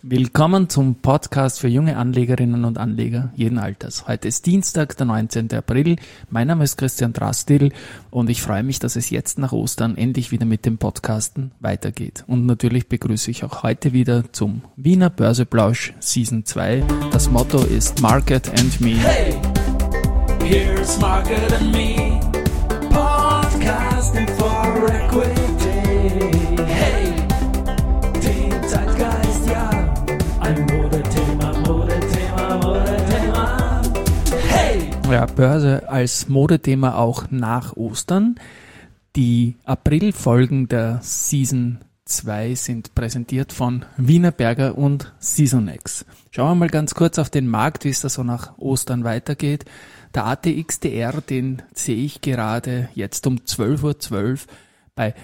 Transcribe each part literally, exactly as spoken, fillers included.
Willkommen zum Podcast für junge Anlegerinnen und Anleger jeden Alters. Heute ist Dienstag, der neunzehnten April. Mein Name ist Christian Drastil und ich freue mich, dass es jetzt nach Ostern endlich wieder mit dem Podcasten weitergeht. Und natürlich begrüße ich auch heute wieder zum Wiener Börseplausch Season zwei. Das Motto ist Market and Me. Hey, here's Market and Me, Podcasting for Equity. Hey, den Zeitgeist, ja. Ein Modethema, Modethema, Modethema. Hey! Ja, Börse als Modethema auch nach Ostern. Die April-Folgen der Season zwei sind präsentiert von Wienerberger und Seasonex. Schauen wir mal ganz kurz auf den Markt, wie es da so nach Ostern weitergeht. Der A T X T R, den sehe ich gerade jetzt um zwölf Uhr zwölf bei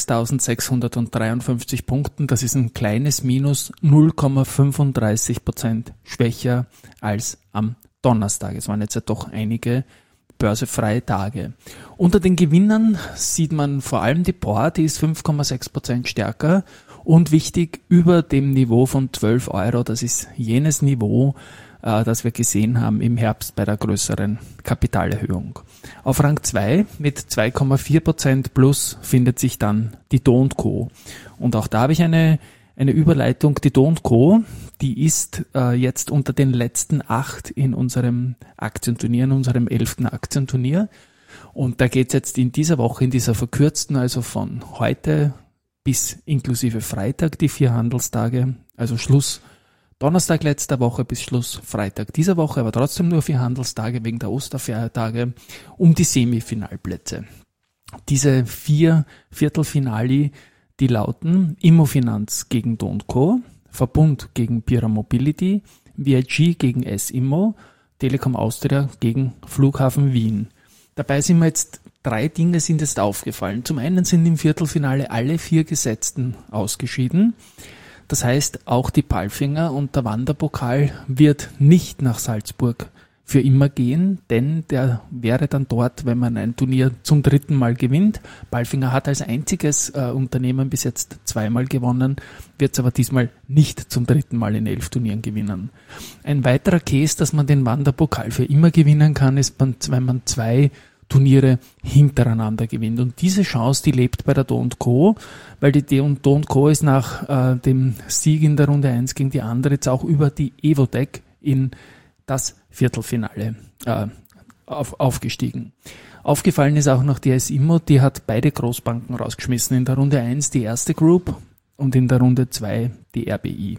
sechstausendsechshundertdreiundfünfzig Punkten. Das ist ein kleines Minus, null Komma fünfunddreißig Prozent schwächer als am Donnerstag. Es waren jetzt ja doch einige börsefreie Tage. Unter den Gewinnern sieht man vor allem die P O R, die ist fünf Komma sechs Prozent stärker und wichtig über dem Niveau von zwölf Euro. Das ist jenes Niveau, äh, das wir gesehen haben im Herbst bei der größeren Kapitalerhöhung. Auf Rang zwei mit zwei Komma vier Prozent plus findet sich dann die D O und Co. Und auch da habe ich eine eine Überleitung. Die D O und Co., die ist äh, jetzt unter den letzten acht in unserem Aktienturnier, in unserem elften Aktienturnier. Und da geht es jetzt in dieser Woche, in dieser verkürzten, also von heute bis inklusive Freitag, die vier Handelstage, also Schluss Donnerstag letzter Woche bis Schluss Freitag dieser Woche, aber trotzdem nur vier Handelstage wegen der Osterfeiertage, um die Semifinalplätze. Diese vier Viertelfinali, die lauten Immofinanz gegen D O und Co., Verbund gegen Pira Mobility, V I G gegen S-Immo, Telekom Austria gegen Flughafen Wien. Dabei sind mir jetzt drei Dinge sind jetzt aufgefallen. Zum einen sind im Viertelfinale alle vier Gesetzten ausgeschieden. Das heißt, auch die Palfinger und der Wanderpokal wird nicht nach Salzburg für immer gehen, denn der wäre dann dort, wenn man ein Turnier zum dritten Mal gewinnt. Palfinger hat als einziges äh, Unternehmen bis jetzt zweimal gewonnen, wird es aber diesmal nicht zum dritten Mal in elf Turnieren gewinnen. Ein weiterer Case, dass man den Wanderpokal für immer gewinnen kann, ist, wenn man zwei Turniere hintereinander gewinnt. Und diese Chance, die lebt bei der D O und Co., weil die D O und Co. ist nach äh, dem Sieg in der Runde eins gegen die andere jetzt auch über die Evotec in das Viertelfinale äh, auf, aufgestiegen. Aufgefallen ist auch noch die S-Immo, die hat beide Großbanken rausgeschmissen. In der Runde eins die erste Group und in der Runde zwei die R B I.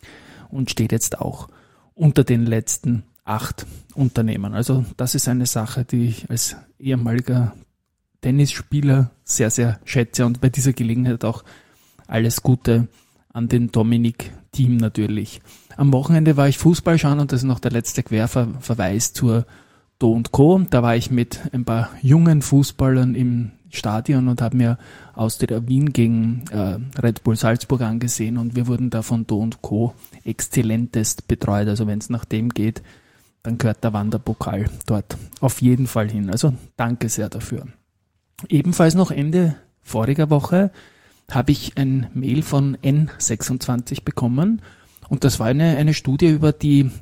Und steht jetzt auch unter den letzten acht Unternehmen. Also das ist eine Sache, die ich als ehemaliger Tennisspieler sehr, sehr schätze und bei dieser Gelegenheit auch alles Gute an den Dominik-Team natürlich. Am Wochenende war ich Fußball schauen und das ist noch der letzte Querverweis zur D O und Co. Da war ich mit ein paar jungen Fußballern im Stadion und habe mir Austria Wien gegen äh, Red Bull Salzburg angesehen und wir wurden da von D O und Co. exzellentest betreut. Also wenn es nach dem geht, dann gehört der Wanderpokal dort auf jeden Fall hin. Also danke sehr dafür. Ebenfalls noch Ende voriger Woche habe ich ein Mail von N sechsundzwanzig bekommen und das war eine, eine Studie über die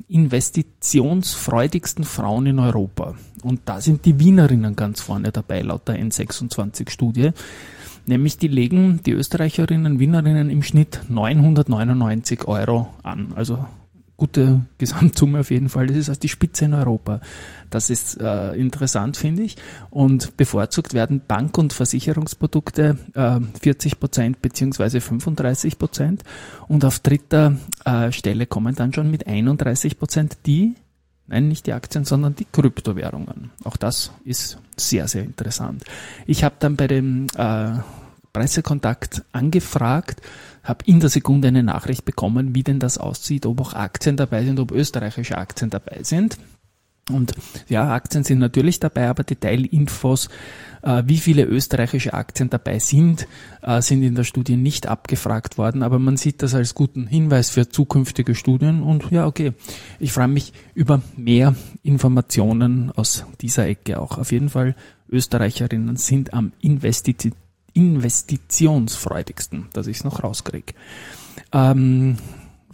investitionsfreudigsten Frauen in Europa. Und da sind die Wienerinnen ganz vorne dabei, laut der N sechsundzwanzig Studie. Nämlich die legen die Österreicherinnen, Wienerinnen im Schnitt neunhundertneunundneunzig Euro an. Also gute Gesamtsumme auf jeden Fall. Das ist also die Spitze in Europa. Das ist äh, interessant, finde ich. Und bevorzugt werden Bank- und Versicherungsprodukte äh, vierzig Prozent beziehungsweise fünfunddreißig Prozent. Und auf dritter äh, Stelle kommen dann schon mit einunddreißig Prozent die, nein, nicht die Aktien, sondern die Kryptowährungen. Auch das ist sehr, sehr interessant. Ich habe dann bei dem äh, Pressekontakt angefragt, habe in der Sekunde eine Nachricht bekommen, wie denn das aussieht, ob auch Aktien dabei sind, ob österreichische Aktien dabei sind. Und ja, Aktien sind natürlich dabei, aber Detailinfos, äh, wie viele österreichische Aktien dabei sind, äh, sind in der Studie nicht abgefragt worden. Aber man sieht das als guten Hinweis für zukünftige Studien. Und ja, okay, ich freue mich über mehr Informationen aus dieser Ecke auch. Auf jeden Fall, Österreicherinnen sind am Investiti- investitionsfreudigsten, dass ich es noch rauskriege. Ähm,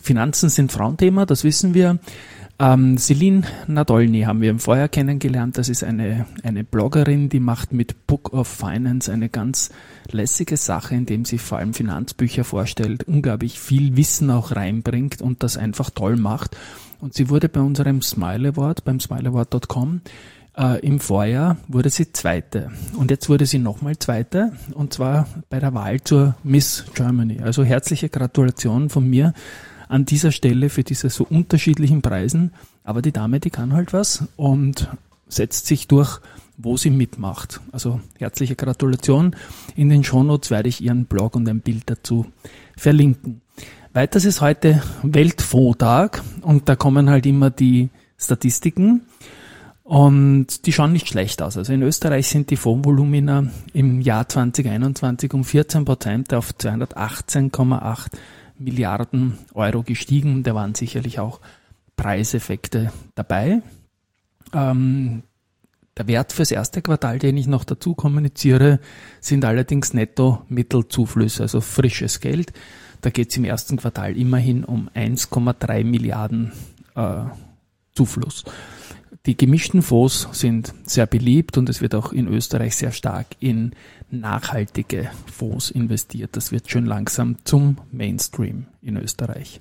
Finanzen sind Frauenthema, das wissen wir. Ähm, Celine Nadolny haben wir im Vorjahr kennengelernt. Das ist eine, eine Bloggerin, die macht mit Book of Finance eine ganz lässige Sache, indem sie vor allem Finanzbücher vorstellt, unglaublich viel Wissen auch reinbringt und das einfach toll macht. Und sie wurde bei unserem Smile Award, beim smile award punkt com, äh, im Vorjahr wurde sie Zweite. Und jetzt wurde sie nochmal Zweite, und zwar bei der Wahl zur Miss Germany. Also herzliche Gratulation von mir an dieser Stelle für diese so unterschiedlichen Preisen. Aber die Dame, die kann halt was und setzt sich durch, wo sie mitmacht. Also herzliche Gratulation. In den Shownotes werde ich ihren Blog und ein Bild dazu verlinken. Weiters ist heute Weltfondstag und da kommen halt immer die Statistiken und die schauen nicht schlecht aus. Also in Österreich sind die Fondsvolumina im Jahr zwanzig einundzwanzig um vierzehn Prozent auf zweihundertachtzehn Komma acht Milliarden Euro gestiegen. Da waren sicherlich auch Preiseffekte dabei. Ähm, der Wert fürs erste Quartal, den ich noch dazu kommuniziere, sind allerdings Netto-Mittelzuflüsse, also frisches Geld. Da geht es im ersten Quartal immerhin um eins Komma drei Milliarden äh, Zufluss. Die gemischten Fonds sind sehr beliebt und es wird auch in Österreich sehr stark in nachhaltige Fonds investiert. Das wird schon langsam zum Mainstream in Österreich.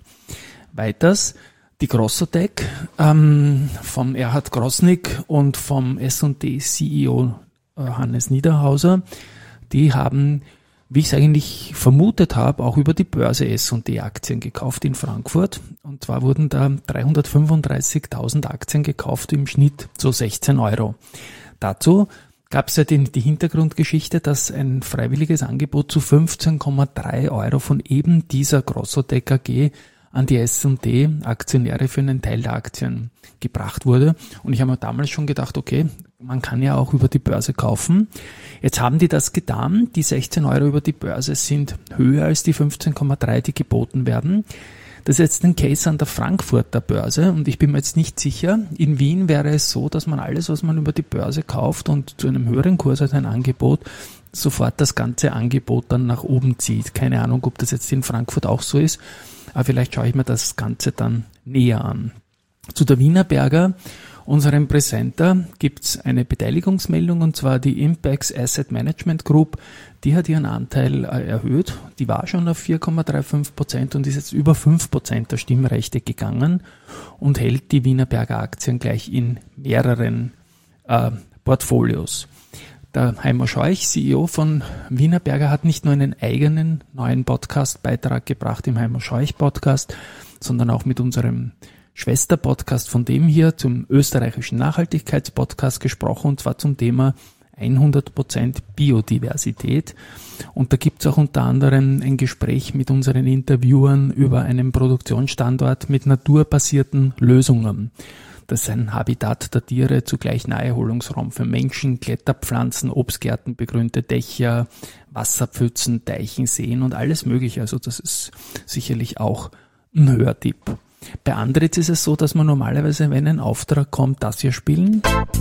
Weiters die Grossotec ähm, vom Erhard Grosnick und vom S und T C E O äh, Hannes Niederhauser. Die haben, wie ich es eigentlich vermutet habe, auch über die Börse S und T Aktien gekauft in Frankfurt. Und zwar wurden da dreihundertfünfunddreißigtausend Aktien gekauft, im Schnitt so sechzehn Euro. Dazu gab es ja die, die Hintergrundgeschichte, dass ein freiwilliges Angebot zu fünfzehn Komma drei Euro von eben dieser Grossotec A G an die S und T Aktionäre für einen Teil der Aktien gebracht wurde. Und ich habe mir damals schon gedacht, okay, man kann ja auch über die Börse kaufen. Jetzt haben die das getan. Die sechzehn Euro über die Börse sind höher als die fünfzehn Komma drei, die geboten werden. Das ist jetzt ein Case an der Frankfurter Börse und ich bin mir jetzt nicht sicher. In Wien wäre es so, dass man alles, was man über die Börse kauft und zu einem höheren Kurs als ein Angebot, sofort das ganze Angebot dann nach oben zieht. Keine Ahnung, ob das jetzt in Frankfurt auch so ist, aber vielleicht schaue ich mir das Ganze dann näher an. Zu der Wienerberger, unserem Präsenter, gibt's eine Beteiligungsmeldung, und zwar die Impex Asset Management Group. Die hat ihren Anteil äh, erhöht. Die war schon auf vier Komma fünfunddreißig Prozent und ist jetzt über fünf Prozent der Stimmrechte gegangen und hält die Wienerberger Aktien gleich in mehreren äh, Portfolios. Der Heimo Scheuch, C E O von Wienerberger, hat nicht nur einen eigenen neuen Podcast-Beitrag gebracht im Heimo Scheuch Podcast, sondern auch mit unserem Schwesterpodcast von dem hier zum österreichischen Nachhaltigkeitspodcast gesprochen, und zwar zum Thema hundert Prozent Biodiversität. Und da gibt's auch unter anderem ein Gespräch mit unseren Interviewern über einen Produktionsstandort mit naturbasierten Lösungen. Das ist ein Habitat der Tiere, zugleich Naherholungsraum für Menschen, Kletterpflanzen, Obstgärten, begrünte Dächer, Wasserpfützen, Teichen, Seen und alles Mögliche. Also das ist sicherlich auch ein Hörtipp. Bei Andritz ist es so, dass man normalerweise, wenn ein Auftrag kommt, das hier spielen.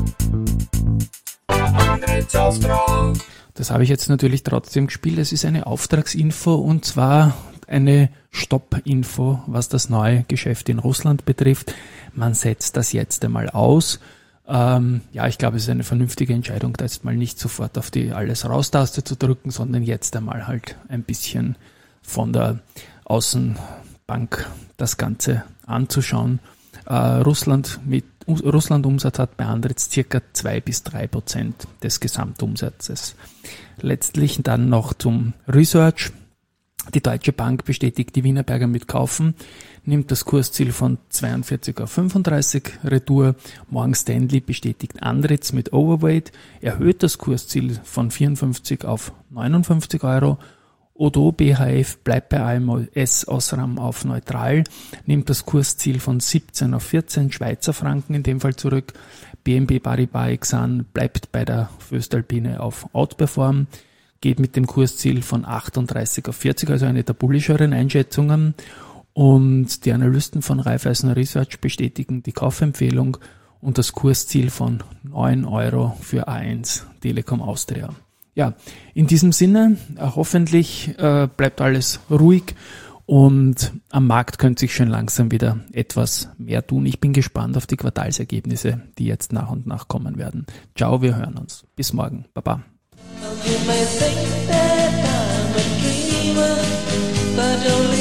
Das habe ich jetzt natürlich trotzdem gespielt. Es ist eine Auftragsinfo, und zwar eine Stopp-Info, was das neue Geschäft in Russland betrifft. Man setzt das jetzt einmal aus. Ähm, ja, ich glaube, es ist eine vernünftige Entscheidung, da jetzt mal nicht sofort auf die Alles-Raus-Taste zu drücken, sondern jetzt einmal halt ein bisschen von der Außenbank das Ganze anzuschauen. Äh, Russland mit Russland-Umsatz hat bei Andritz circa zwei bis drei Prozent des Gesamtumsatzes. Letztlich dann noch zum Research. Die Deutsche Bank bestätigt die Wienerberger mit Kaufen, nimmt das Kursziel von zweiundvierzig auf fünfunddreißig retour. Morgan Stanley bestätigt Andritz mit Overweight, erhöht das Kursziel von vierundfünfzig auf neunundfünfzig Euro. Odo B H F bleibt bei A M S Osram auf neutral, nimmt das Kursziel von siebzehn auf vierzehn Schweizer Franken in dem Fall zurück. B N P Paribas Exane bleibt bei der Föstalpine auf Outperform, geht mit dem Kursziel von achtunddreißig auf vierzig, also eine der bullischeren Einschätzungen. Und die Analysten von Raiffeisen Research bestätigen die Kaufempfehlung und das Kursziel von neun Euro für A eins Telekom Austria. Ja, in diesem Sinne, äh, hoffentlich äh, bleibt alles ruhig Und am Markt könnte sich schon langsam wieder etwas mehr tun. Ich bin gespannt auf die Quartalsergebnisse, die jetzt nach und nach kommen werden. Ciao, wir hören uns. Bis morgen. Baba. You may think that I'm a dreamer, but don't